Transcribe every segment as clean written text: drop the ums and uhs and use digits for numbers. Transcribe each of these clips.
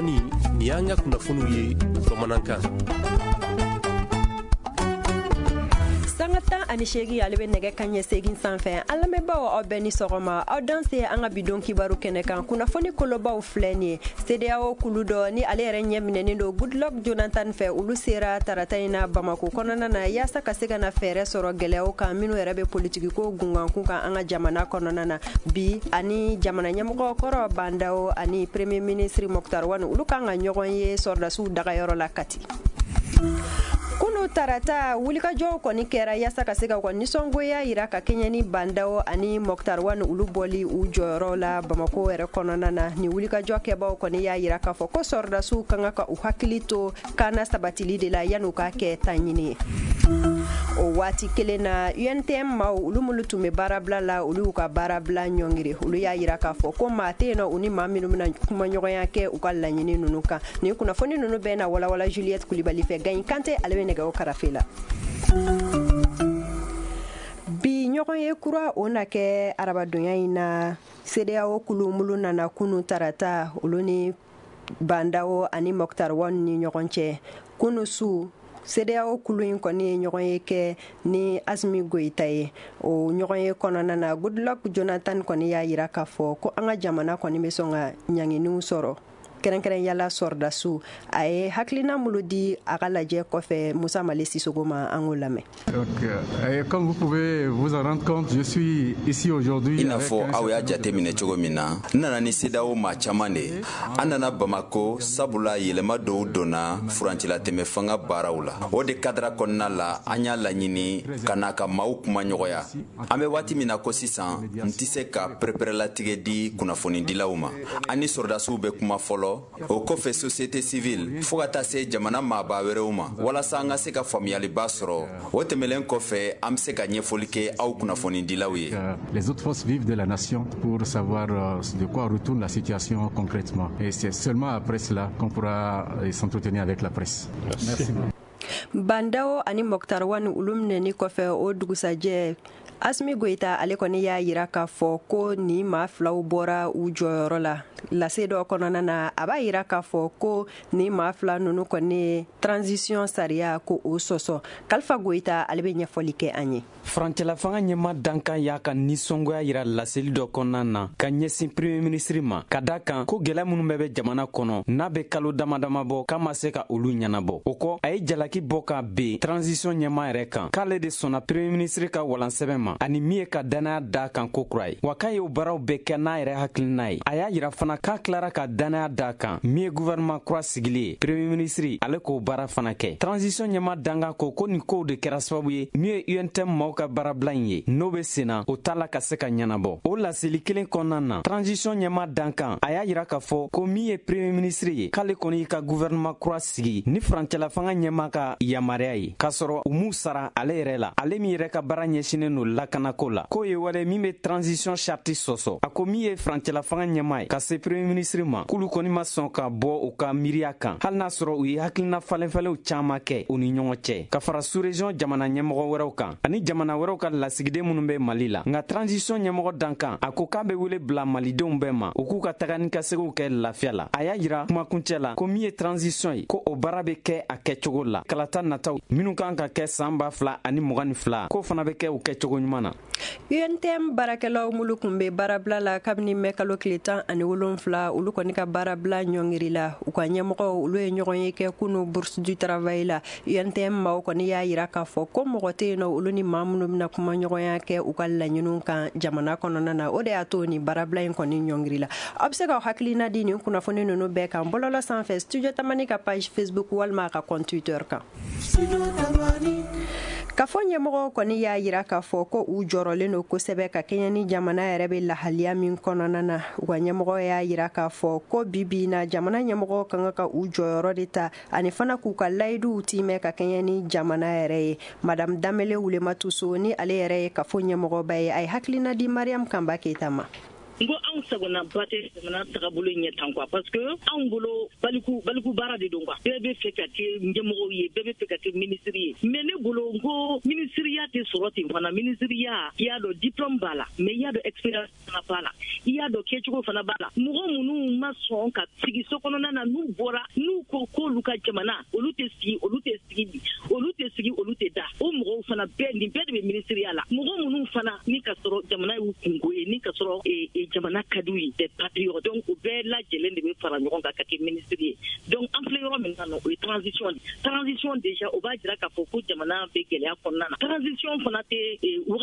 ɲɔgɔnni ni y'an ka kunnafoniw ye bamanankan. Sanga 18 ale bɛ nɛgɛ kaɲɛ 8 sanfɛ. An lamɛnbaaw aw bɛɛ ni sɔgɔma. Aw danse an ka bidon kibaru kɛnɛ kan. Kunnafoni kolobaw filɛ nin ye. CEDEAO kulu dɔ ni ale yɛrɛ ɲɛ minɛnen don Goodluck Jonathan fɛ, olu sera tarata in na Bamako kɔnɔna na yaasa ka se ka na fɛɛrɛ sɔrɔ gɛlɛyaw kan minnu yɛrɛ bɛ politikiko gungankun kan an ka jamana kɔnɔna na. Bi ani jamana ɲɛmɔgɔ kɔrɔ Bandao ani Premier ministre Moktar Wane olu kan ka ɲɔgɔn ye sɔrdasiw dagayɔrɔ la Kati. Kunu tarata wulikajɔw kɔni kɛra yaasa ka se ka nisɔngoya yira ka kɛɲɛ ni Bandao ani Moktar Wane olu bɔli u jɔyɔrɔ la Bamako yɛrɛ kɔnɔna na. Ni wulikajɔ kɛbaw kɔni y'a yira k'a fɔ ko sɔrdasiw kan ka u hakili to kaana sabatili de la yan'u ka kɛ taɲini ye. O waati kelen na UNTM maaw olu minnu tun bɛ baarabila la olu y'u ka baarabila ɲɔngiri. Olu y'a yira k'a fɔ ko maa tɛ yen nɔ u ni maa minnu bɛna kumaɲɔgɔnya kɛ u ka laɲini ninnu kan. Nin kunnafoni ninnu bɛɛ na walawala Juliette Kulibali fɛ. Gagne Kante ale bɛ nɛgɛ o karafe la. Bi ɲɔgɔn ye kura o na kɛ arabadonya in na CEDEAO kulu mulu nana kunu tarata olu ni Bandao ani Moktar Wane ni ɲɔgɔn cɛ. Kunu su CEDEAO kulu in kɔni ye ɲɔgɔn ye kɛ ni Asimi Goita ye. O ɲɔgɔn ye kɔnɔna na Goodluck Jonathan kɔni y'a yira k'a fɔ ko an ka jamana kɔni bɛ sɔn ka ɲanginiw sɔrɔ. Kɛrɛnkɛrɛnyala sɔrdasiw a ye hakilina minnu di a ka lajɛ kɔfɛ Musa Male Sisoko ma an k'o lamɛn. Comme vous pouvez vous en rendre compte, je suis ici aujourd'hui. I n'a fɔ aw y'a jateminɛ cogo min na, n nana ni CEDEAO maa caman de. An nana Bamako sabula yɛlɛma dɔw donna furancɛlatɛmɛ fanga baaraw la. O de kadira kɔnɔna la an y'a laɲini ka n'a ka maaw kuma ɲɔgɔnya. An bɛ waati min na ko sisan n tɛ se ka pɛrɛpɛrɛlatigɛ di kunnafonidilaw ma. An ni sɔrdasiw bɛ kuma fɔlɔ. O kɔfɛ société civile fo ka taa se jamana maabaa wɛrɛw ma walasa an ka se ka faamuyaliba sɔrɔ. O tɛmɛlen kɔfɛ an bɛ se ka ɲɛfɔli kɛ aw kunnafonidilaw ye. Les autres forces vives de la nation pour savoir de quoi retourne la situation concrètement. Et c'est seulement après cela qu'on pourra s'entretenir avec la presse. Merci. Bandao ani Moktar Wane ulu minɛni kɔfɛ o dugusajɛ Asimi Goita ale kɔni y'a yira k'a fɔ ko ni maa filaw bɔra u jɔyɔrɔ la. Lase dɔ kɔnɔna na a b'a yira k'a fɔ ko ni maa fila ninnu kɔni ye transition sariya ko o sɔsɔ. Kalifa Goita ale bɛ ɲɛfɔli kɛ an ye. Furancɛla fanga ɲɛma dankan y'a ka nisɔngoya yira laseli dɔ kɔnɔna na ka ɲɛsin premier ministre ma ka da kan ko gɛlɛya minnu bɛ jamana kɔnɔ n'a bɛ kalo damadama bɔ k'a ma se ka olu ɲɛnabɔ. O kɔ a ye jalaki bɔ ka ben transition ɲɛma yɛrɛ kan k'ale de sɔnna premier ministre ka walansɛbɛn ma ani min ye ka danaya da kan ko kura ye wa k'a ye o baaraw bɛɛ kɛ n'a yɛrɛ hakilina ye. A y'a yira fana k'a tilara ka danaya da kan min ye gouvernement kura sigili ye premier ministre ale k'o baara fana kɛ. Transition ɲɛma dankan ko nin kow de kɛra sababu ye min ye UNTM maaw ka baarabila in ye n'o bɛ senna o t'a la ka se ka ɲɛnabɔ. O laseli kelen kɔnɔna na transition ɲɛma dankan a y'a yira k'a fɔ ko min ye premier ministre ye k'ale kɔni y'i ka gouvernement kura sigi ni furancɛla fanga ɲɛma ka yamaruya ye k'a sɔrɔ u m'u sara ale yɛrɛ la ale min yɛrɛ ka baara ɲɛsinen don lakanako la k'o ye wale min bɛ transition charte sɔsɔ. A ko min ye furancɛla fanga ɲɛma ye ka se premier ministre ma k'olu kɔni ma sɔn ka bɔ u ka miiriya kan hali n'a sɔrɔ u ye hakilina falenfalenw caman kɛ u ni ɲɔgɔn cɛ ka fara sous-région jamana ɲɛmɔgɔ wɛrɛw kan ani jamana wɛrɛw ka lasigiden minnu bɛ Mali la. Nka transition ɲɛmɔgɔ dankan a ko k'a bɛ wele bila malidenw bɛɛ ma u k'u ka taga ni ka seginw kɛ lafiya la. A y'a yira kumakuncɛ la ko min ye transition ye ko o baara bɛ kɛ a kɛcogo la. Kalata nataw minnu kan ka kɛ san 2022 k'o fana bɛ kɛ u kɛcogo ɲuman na. UNTM baarakɛlaw mulu kun bɛ baarabila la kabini mɛ kalo tile 17 olu kɔni ka baarabila ɲɔngiri la. U ka ɲɛmɔgɔw olu ye ɲɔgɔn ye kɛ kunu bourse du travail la. UNTM maaw kɔni y'a yira k'a fɔ ko mɔgɔ tɛ yen nɔ olu ni maa minnu bɛna kuma ɲɔgɔnya kɛ u ka laɲiniw kan jamana kɔnɔna na. O de y'a to ni baarabila in kɔni ɲɔngiri la. Aw bɛ se ka hakilina di nin kunnafoni ninnu bɛɛ kan bɔlɔlɔ sanfɛ studio tamani ka page Facebook walima a ka compte Twitter kan. K'a fɔ ɲɛmɔgɔw kɔni y'a yira k'a fɔ ko u jɔrɔlen don kosɛbɛ ka kɛɲɛ ni jamana yɛrɛ bɛ lahaliya min kɔnɔna na. U ka ɲɛmɔgɔ y'a yira k'a fɔ ko bi na jamana ɲɛmɔgɔw kan ka u jɔyɔrɔ de ta ani fana k'u ka layiduw timɛ ka kɛɲɛ ni jamana yɛrɛ ye. Madame Damele Wulematu So ni ale yɛrɛ ye k'a fɔ ɲɛmɔgɔba ye a ye hakilina di Mariam Kamba Keita ma. ngo an sagona bate na tagabolo nyetan quoi parce que an bolo baliku bara de donga bebe fekati njemo ye bebe fekati ministrie mais ne bolo ngo ministria te soroti fana ministria ya do diplôme bala mais ya do expérience na bala ya do kechugo fana bala mugo munu mason ka sigi sokono na nu bora nu ko luka jamana olute sigi da o mugo fana bendi be ministria la mugo munu fana ni kasoro jamana yu kungoye ni kasoro jamana kadui des patriotes donc au bel la jelen de be fara nyogon ka kati ministrie donc en plein ro maintenant o transition déjà au ba dira ka foko jamana be gele akonna transition fana te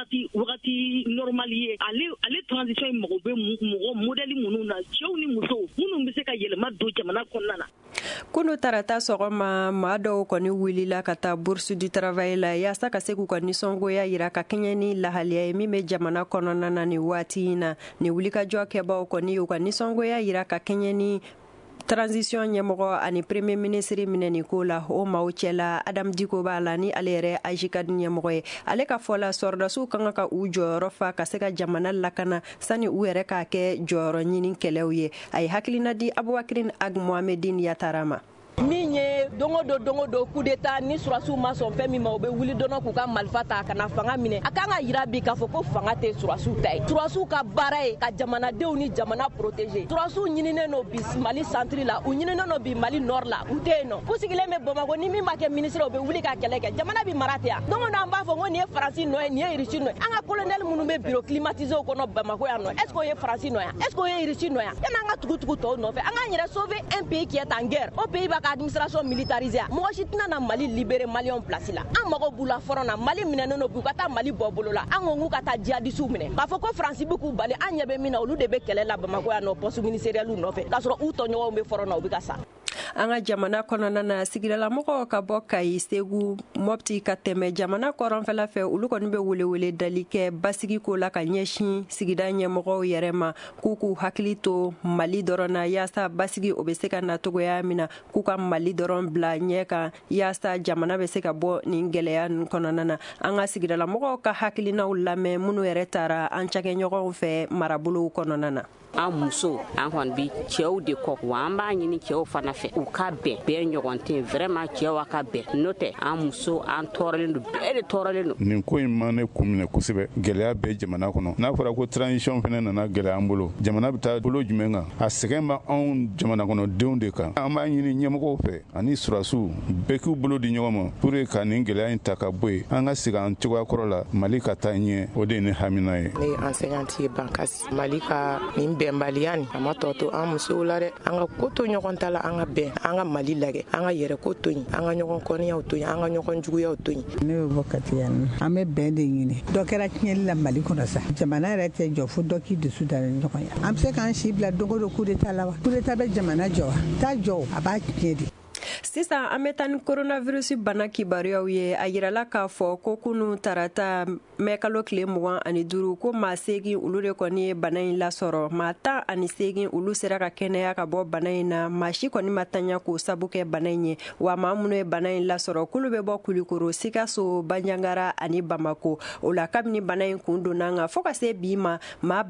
wurati normalier ale transition mo be mo modeli munu na chewni muso munu be se ka yelema do jamana konna kunu tarata sogoma mado koni wilila kata bourse du travail la ya saka seku koni songo ya ira ka kenyani la halia mi me jamana konona na ni wati na ni wulika jo keba koni koni songo ya ira ka kenyani transition nyemoko ani premier ministre mineni kola o mauchela Adam Diko balani alere ajika nyemoko ale ka fola sorda su kanga ka ujo rofa ka seka jamana lakana sani uere ka ke joro nyinin kelewye ay haklina di Aboubakrine ag Mohamedine Yatarama minye dongo do coup d'état ni surasu ma son fait mi ma obe wuli dono ku ka malfata kana fanga mine akanga yirabi ka foko fanga te surasu tay surasu ka baray ka jamana de ni jamana protéger surasu nyinine no bis Mali centre la u nyinine no bi Mali nord la u te no pusigile me Bamako ni mi make ministre obe wuli ka keleke jamana bi maratea dongo na mba fo ngoni e France no ni e irichi no anga colonel munu be bureau climatisé ko no Bamako ya no est-ce que ye France no ya est-ce que ye irichi no ya anga tukutuku to no fe anga nyere sauver un pays qui est en guerre au pays ba administration militarisée mo shitina na Mali libérer Malion place la an mago bula forona Mali mineno no bukata Mali bobolo la an ngu kata jihadisu mine ka foko France buku bale an yebe mina olu de be kele la Bamako ya no poste ministériel no fe ka soro uto nyo be forona obikasa anga jamana konona na sigirala moko ka boka isegu mopti ka teme jamana koron fela fe ulu koni be wele dalike basigi ko la ka nyeshi sigida nyemoko yerema kuku haklito Mali dorona yasa basigi obeseka na togo ya mina kuka Mali doron bla nyeka yasa jamana be seka bo ningele ya konona na anga sigirala moko ka haklina ulame munu eretara anchake nyoko fe marabulu konona na an muso an hon bi cɛw de kɔ wa an b'a ɲini cɛw fana fɛ u ka bɛn bɛɛ ɲɔgɔn tɛ vraiment cɛw ka bɛn n'o tɛ an muso an tɔɔrɔlen don bɛɛ de tɔɔrɔlen don nin ko in ma ne kun minɛ kosɛbɛ gɛlɛya bɛ jamana kɔnɔ n'a fɔra ko transition fana nana gɛlɛya an bolo jamana bɛ taa bolo jumɛn kan a sɛgɛn bɛ anw jamana kɔnɔ denw de kan an b'a ɲini ɲɛmɔgɔw fɛ ani surasiw bɛɛ k'u bolo di ɲɔgɔn ma pour ka nin gɛlɛya in ta ka bɔ yen an ka segin an cogoya kɔrɔ la Mali ka taa ɲɛ o de ye ne hamina ye ne enseignante ye Bankasi Mali ka nin bɛnbaliyani a ma tɔ to an musow la dɛ an ka ko to ɲɔgɔn ta la an ka bɛn an ka Mali lagɛ an ka yɛrɛ ko to yen an ka ɲɔgɔn kɔniyaw to yen an ka ɲɔgɔn juguyaw to yen ne bɛ bɔ Katiyan an bɛ bɛn de ɲini dɔ kɛra tiɲɛli la Mali kɔnɔ sa jamana yɛrɛ tɛ jɔ fo dɔ k'i dusu da ɲɔgɔn ye an bɛ se k'an si bila dogo do coup d'état la wa coup d'état bɛ jamana jɔ wa t'a jɔ a b'a tiɲɛ de sisan an bɛ taa ni coronavirus bana kibaruyaw ye a yirala k'a fɔ ko kunu tarata mɛkalo tile 25 ko maa 8 olu de kɔni ye bana in lasɔrɔ maa 18 olu sera ka kɛnɛya ka bɔ bana in na maa si kɔni ma tanya k'o sabu kɛ bana in ye wa maa minnu ye bana in lasɔrɔ kulu bɛ bɔ Kulikoro Sikaso Banjagara ani Bamako o la kabini bana in kun donna nga fo ka se bi ma maa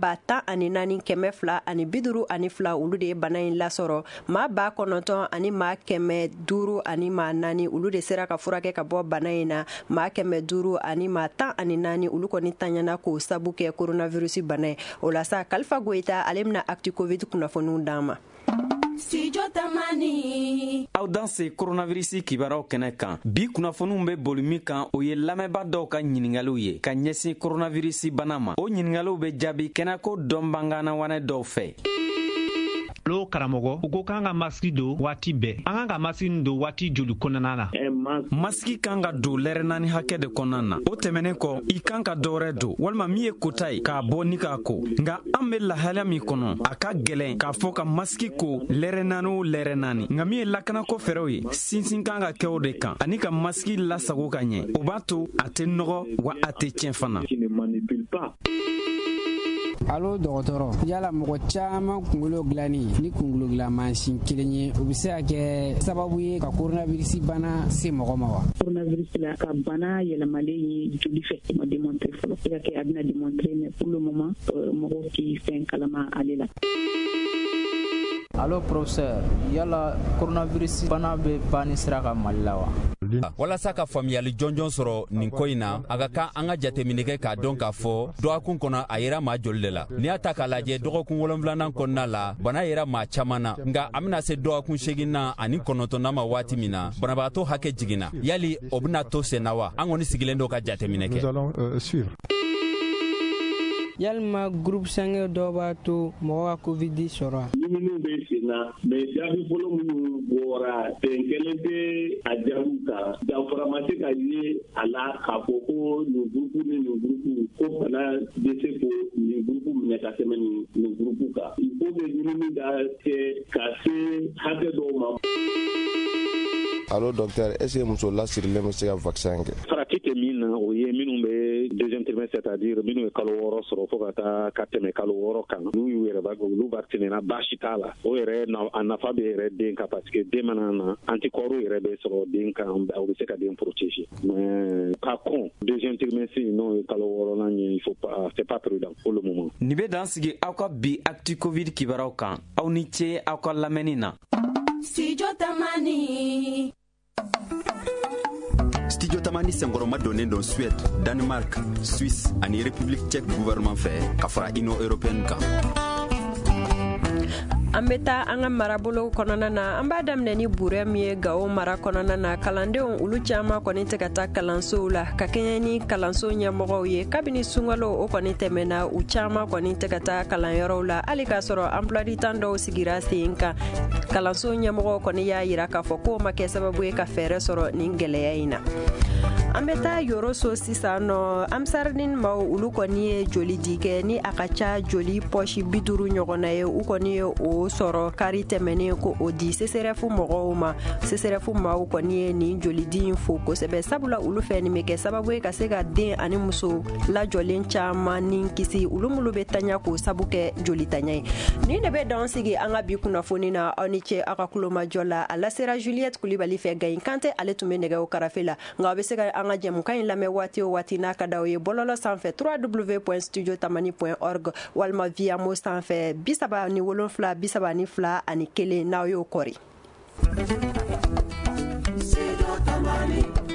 10,252 olu de ye bana in lasɔrɔ maa 9,000 ani maa 5 ani maa 4 olu de sera ka furakɛ ka bɔ bana in na maa 500 ani maa 14 olu kɔni tanyana k'o sabu kɛ coronavirus bana ye o la sa Kalifa Goyita ale bɛna actu covid kunnafoniw d'an ma. aw dan se coronavirus kibaraw kɛnɛ kan bi kunnafoniw bɛ boli min kan o ye lamɛnba dɔw ka ɲiningaliw ye ka ɲɛsin coronavirus bana ma o ɲiningaliw bɛ jaabi kɛnɛko dɔnbangana wanɛ dɔw fɛ. Lo karamɔgɔ u ko k'an ka masiki don waati bɛɛ an kan ka masiki don waati joli kɔnɔna na masiki kan ka don lɛrɛ 4 hakɛ de kɔnɔna na o tɛmɛnen kɔ i kan ka dɔwɛrɛ don walima min ye kota ye k'a bɔ ni k'a ko nka an bɛ lahalaya min kɔnɔ a ka gɛlɛn k'a fɔ ka masiki ko lɛrɛ 4 o lɛrɛ 4 nka min ye lakanako fɛɛrɛw ye sinsin kan ka kɛ o de kan ani ka masiki lasago ka ɲɛ o b'a to a tɛ nɔgɔ wa a tɛ tiɲɛ fana. Allo dɔgɔtɔrɔ yala mɔgɔ caman kunkolo dilani ni kunkolo dilan mansin kelen ye o bɛ se ka kɛ sababu ye ka coronavirus bana se mɔgɔ ma wa? Coronavirus la ka bana yɛlɛmalen ye joli fɛ ma démontrer fɔlɔ se ka kɛ a bɛna démontrer mais pour le moment mɔgɔw tɛ fɛn kalama ale la. Allo professeur yala coronavirus bana bɛ bani sira ka Mali la wa? Walasa ka faamuyali jɔnjɔn sɔrɔ nin ko in na a ka kan an ka jateminɛ kɛ k'a dɔn k'a fɔ dɔgɔkun kɔnɔ a yera maa joli de la. N'i y'a ta k'a lajɛ dɔgɔkun 7nan kɔnɔna la bana yera maa caman na nka a bɛna se dɔgɔkun 8nan ani 9nan ma waati min na banabagatɔ hakɛ jiginna yali o bɛna to sen na wa? An kɔni sigilen don ka jateminɛ kɛ. Nous allons suivre. Yalima groupe 5 dɔ b'a to mɔgɔ ka Covid sɔrɔ. Minnu bɛ sen na mais jaabi fɔlɔ minnu bɔra bɛn kelen tɛ a jaabiw kan danfara ma se ka ye a la k'a fɔ ko nin groupe ni nin groupe ko bana bɛ se ko nin groupe minɛ ka tɛmɛ nin groupe kan. Il faut que ɲinini ka kɛ ka se hakɛ dɔw ma. Allo docteur, est-ce que muso lasirilen bɛ se ka vaccin kɛ? Farati tɛ min na o ye minnu bɛ deuxième trimestre c'est-à-dire minnu ye kalo 6 sɔrɔ fo ka taa ka tɛmɛ kalo 6 kan n'u y'u yɛrɛ olu vaccinera baasi t'a la o yɛrɛ a nafa bɛ yɛrɛ den kan parce que den mana na anticorps yɛrɛ bɛ sɔrɔ den kan o bɛ se ka den protéger mais ka kɔn deuxième trimestre n'o ye kalo 6nan ye il faut pas c'est pas prudent pour le moment. Ni bɛ dan sigi aw ka bi actu covid kibaraw kan aw ni ce aw ka lamɛnni na. Studio Tamani. Studio Tamani senkɔrɔma donnen don Suède, Danemark, Suisse ani République tchèque gouvernement fɛ ka fara Union européenne kan. An bɛ taa an ka marabolo kɔnɔna na an b'a daminɛ ni burɛ min ye Gao mara kɔnɔna na kalandenw olu caman kɔni tɛ ka taa kalansow la ka kɛɲɛ ni kalanso ɲɛmɔgɔw ye kabini sunkalo o kɔni tɛmɛna u caman kɔni tɛ ka taa kalanyɔrɔw la hali k'a sɔrɔ emploi du temps dɔw sigira sen kan kalanso ɲɛmɔgɔw kɔni y'a yira k'a fɔ k'o ma kɛ sababu ye ka fɛɛrɛ sɔrɔ nin gɛlɛya in na. An bɛ taa yɔrɔso sisan nɔ Amsardine maaw olu kɔni ye joli di kɛ ni a ka ca joli pɔsi 50 ɲɔgɔnna ye u kɔni ye o sɔrɔ kari tɛmɛnen ko o di CCRF mɔgɔw ma CCRF maaw kɔni ye nin joli di in fo kosɛbɛ sabula olu fɛ nin bɛ kɛ sababu ye ka se ka den ani muso lajɔlen caman ni kisi olu minnu bɛ taɲa k'o sabu kɛ joli taɲa ye nin de bɛ dan sigi an ka bi kunnafoni na aw ni ce aw ka kulomajɔ la a lasera Juliette Kulibali fɛ Gayin Kante ale tun bɛ nɛgɛw karafe la nka a bɛ se ka an ka jɛmukan in lamɛn waati o waati n'a ka d'aw ye bɔlɔlɔ sanfɛ www.studiotamani.org walima via mo sanfɛ 37 32 ani 1 n'aw y'o kɔri.